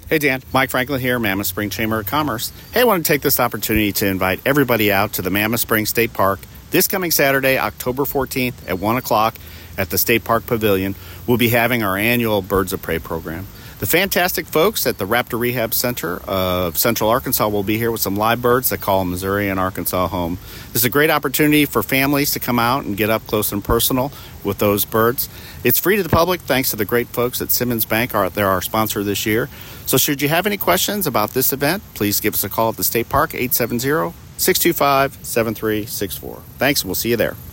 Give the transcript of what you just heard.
Hey Dan, Mike Franklin here, Mammoth Spring Chamber of Commerce. Hey, I want to take this opportunity to invite everybody out to the Mammoth Spring State Park this coming Saturday, October 14th at 1 o'clock at the State Park Pavilion. We'll be having our annual Birds of Prey program. The fantastic folks at the Raptor Rehab Center of Central Arkansas will be here with some live birds that call Missouri and Arkansas home. This is a great opportunity for families to come out and get up close and personal with those birds. It's free to the public thanks to the great folks at Simmons Bank. They're our sponsor this year. So should you have any questions about this event, please give us a call at the State Park, 870-625-7364. Thanks, and we'll see you there.